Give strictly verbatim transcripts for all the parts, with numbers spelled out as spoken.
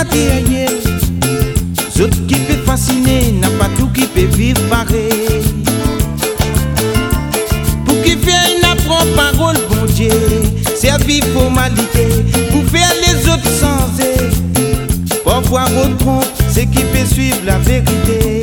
matériel. Zot qui peut fasciner, n'a pas tout qui peut vivre pareil. Pour qui fait une apprend parole, bon Dieu, servir formalité, pour faire les autres sans eux. Pour voir au trompe, c'est qui peut suivre la vérité.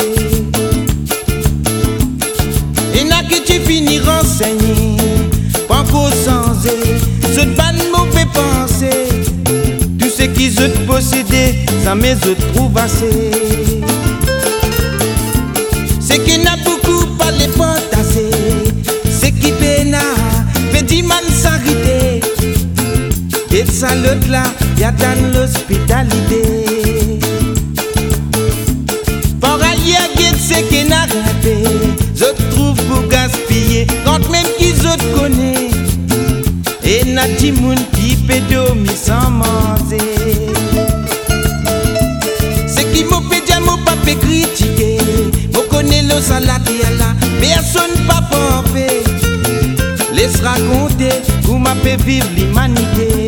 Et n'a que tu finis renseigné, pas qu'au sans eux, zot pas de mauvais pensées. Tout ce qu'ils ont possédé, ça mes autres trouvent assez. C'est qu'il n'a beaucoup pas les potassés, c'est qui péna, petit man s'arrêter. Et ça l'autre là, y'a dans l'hospitalité. Pour ailleurs, c'est qu'il n'a raté, je trouve pour gaspiller, quand même qu'ils autres connaissent. Et n'a dit moun qui peut dormir sans manger. C'est qui m'a fait dire, m'a pas fait critiquer. Vous connaissez le salade et là, personne pas parfait. Laisse raconter, vous m'a fait vivre l'humanité.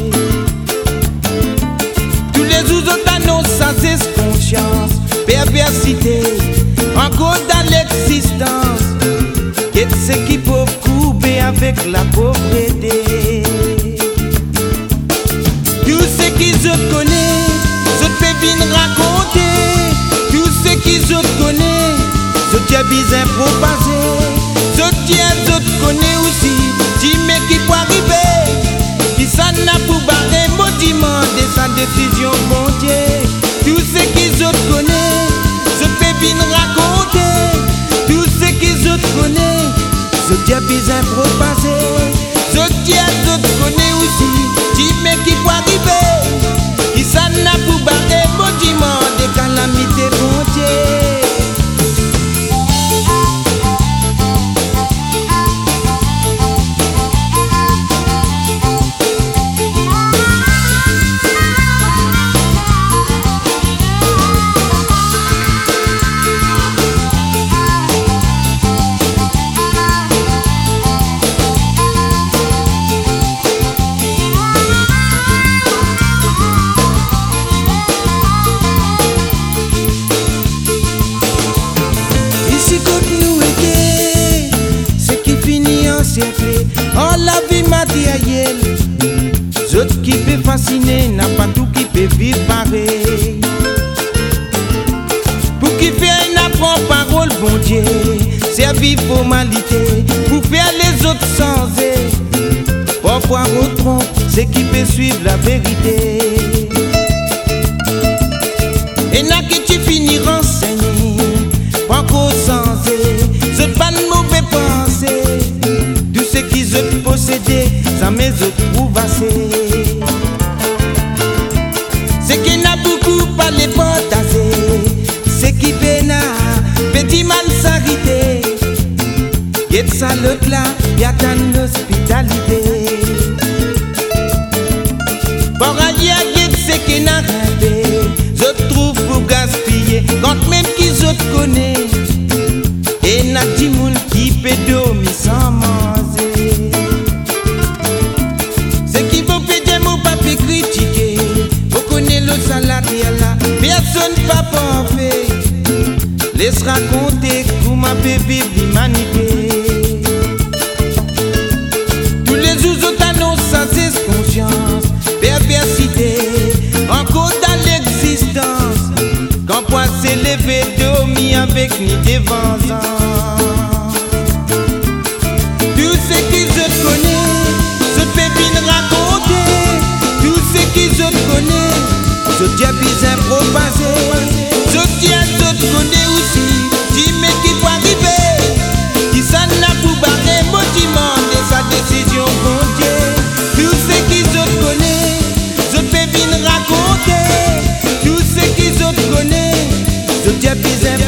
Tous les autres annoncent sans conscience, perversité, encore dans l'existence. Qu'est-ce qui peut couper avec la pauvreté? Tout ce qu'ils ont connaissent, je peux bien raconter. Tout ce qu'ils ont connaissent, je tiens bien propager. Je tiens, je connais aussi. Dis-moi qui peut arriver. Qui ça n'a pour barrer, maudiment de sa décision, bon Dieu. Tout ce qu'ils ont connaissent, je peux bien raconter. Tout ce qu'ils ont connaissent, je tiens bien propager. Je tiens, je connais aussi. Dis-moi qui peut arriver. Qui ça n'a pour barrer, maudiment de calamités, bon Dieu. Oh la vie matérielle, zot qui peut fasciner, n'a pas tout qui peut vivre pareil. Pour qui fait une apprend parole, bon Dieu, servir formalité, pour faire les autres sans eux. Pour voir au trompe, c'est qui peut suivre la vérité. Et n'a que tu finis renseigné, pas qu'au sans eux, zot pas de mauvais pensées. Ce qu'ils ont possédé, ça mes autres trouvent assez. C'est qu'il n'a beaucoup pas les potassés, c'est qui péna, petit man s'arrêter. Y'a de ça l'autre là, y'a dans l'hospitalité. Pour ailleurs, y'a de ce qu'il n'a raté, je trouve pour gaspiller, quand même qu'ils autres connaissent. Et n'a dit moun qui peut dormir sans manger. C'est qui vous fait des mots pas fait critiquer. Vous connaissez le salade et là, personne pas parfait. Laisse raconter comment fait vivre l'humanité. Tous les autres annoncent sans conscience, perversité, encore dans l'existence. Quand point s'élever, dormir avec ni des vengeances. Tout ce qu'ils ont connaissent, je peux bien raconter. Tout ce qu'ils ont connaissent, je tiens bien propager. Je tiens, je connais aussi. Dis-moi qui peut arriver. Qui ça n'a pour barrer, maudiment de sa décision, bon Dieu. Tout ce qu'ils ont connaissent, je peux bien raconter. Tout ce qu'ils ont connaissent, je tiens bien